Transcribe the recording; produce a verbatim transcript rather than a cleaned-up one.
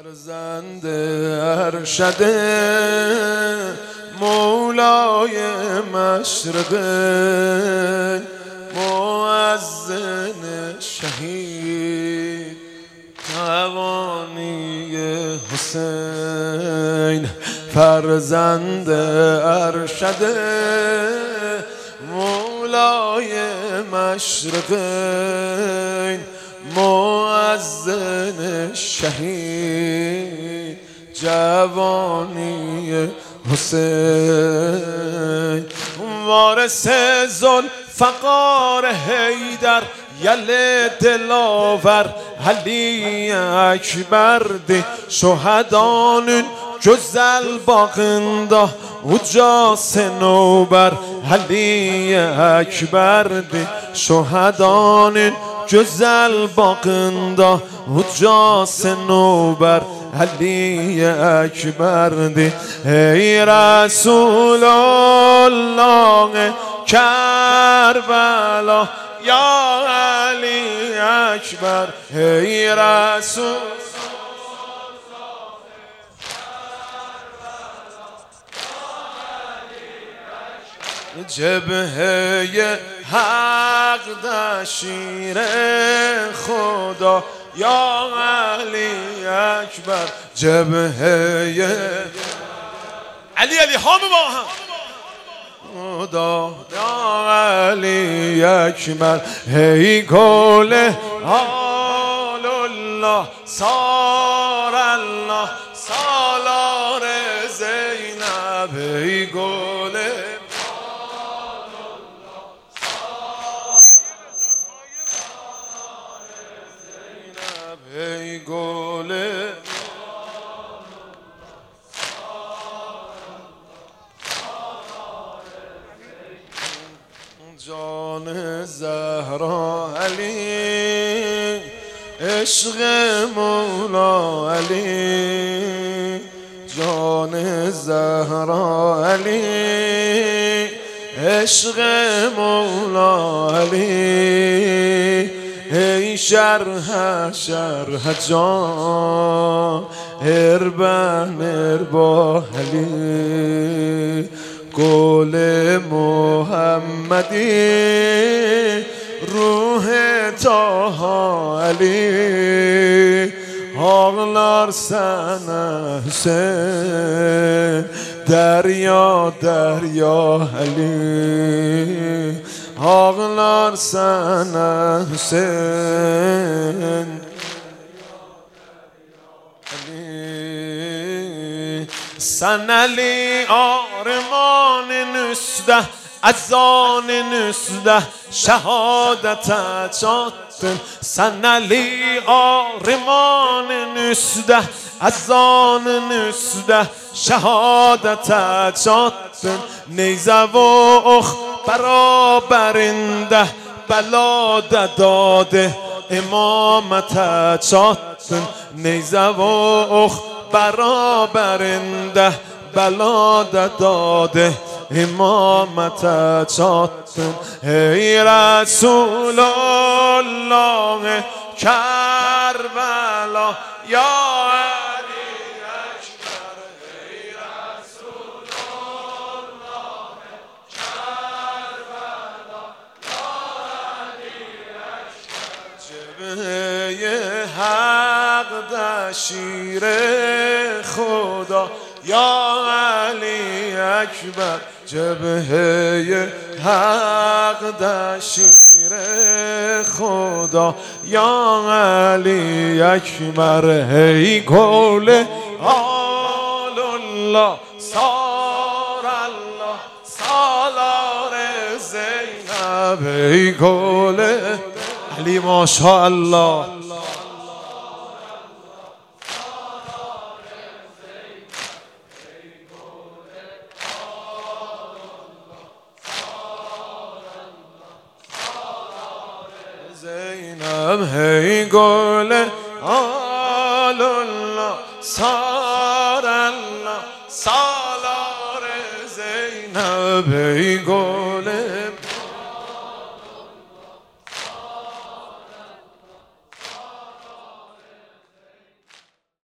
فرزند ارشد مولای مشرق مؤذن شهید توانی حسین فرزند ارشد مولای مشرق مؤذن شهید جوانی حسین وارث ذوالفقار حیدر یل دلاور علی اکبر دی شهدانın güzel bağında uca senober Ali Ekber'di şuhadanın güzel bağında uca senober Ali Ekber'di ey Resulallah Kerbela ya Ali Ekber ey Resul جبهه حق دا شیر خدا یا علی اکبر جبهه علی علی هم با هم خدا یا علی اکبر هی گل آل الله سار الله سالار زینب هی گل ای گل جان زهرا علی عشق مولا علی جان زهرا علی عشق مولا علی ای شرح شرح جان اربن اربا علی گل محمدی روح تاها علی ağlar sana Hüseyin derya derya Ali ağlar sana Hüseyin Ali sen Ali armanın üstte azanın üstte şehadete çattın sen Ali armanın üstte azanın üstte şehadete çattın neyze ve ox beraberinde bela dade imamete çattın neyze ve ox beraberinde bela dade imamete çattın ey Resulallah Kerbela ya Ali Ekber ey Resulallah Kerbela ya Ali Ekber cebhe haq da şir khuda ya Ali Ekber جبهه حق دا شیر خدا یا علی اکبر هی گل آل الله سار الله سالار زینب هی گل علی ماشاءالله زینب هی گل آل الله سار الله سالار زینب هی گل